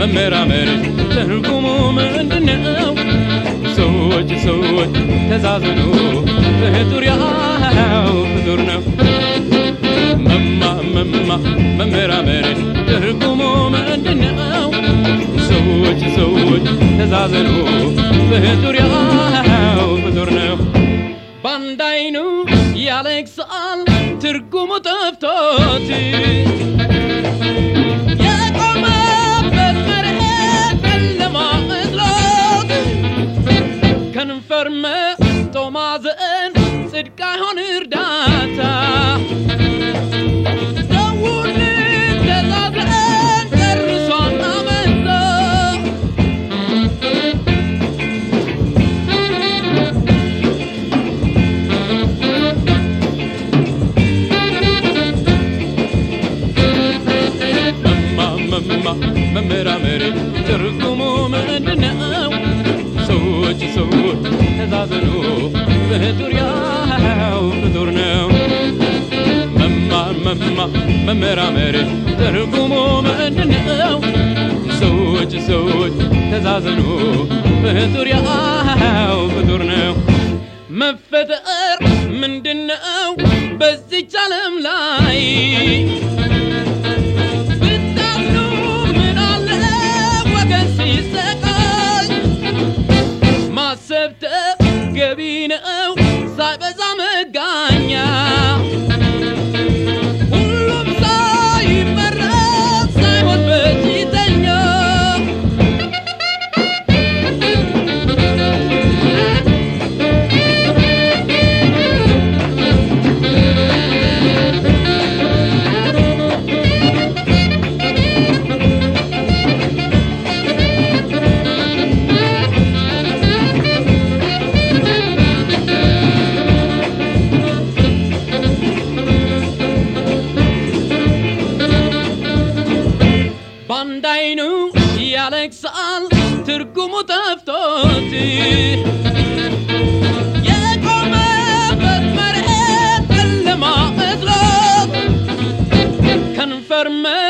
መመራመር ትርጉሙ ምንድነው ሰዎች ተዛዝኑ ፍጡር ያው ፍጡር ነው መመራመር ትርጉሙ ምንድነው ሰዎች ተዛዝኑ ፍጡር ያው ፍጡር ነው ባንድ አይኑ ያለቅሳል ትርጉሙ ጠፍቶት የቆመበት መሬት ጨለማ መስሎት ከንፈር መጥቶ ማዘን ጽድቅ አይሆን እርዳታ ደውልን ተዛዝረን ጨርሷን አመንታ መመራመር ትርጉሙ ምንድነው ሰዎች ተዛዝኑ ፍጡር ያው ፍጡር ነው መመራመር ትርጉሙ ምንድነው ሰዎች ተዛዝኑ ፍጡር ያው ፍጡር ነው መፈጠር ምንድነው በዚች ዓለም ላይ ገቢነው ሳይበዛ መጋኛ ሁሉም ሳይመረጥ ሳይሞት በሽተኛ ባንድ አይኑ ያለቅሳል ትርጉሙ ጠፍቶት የቆመበት መሬት ጨለማ መስሎት ከንፈር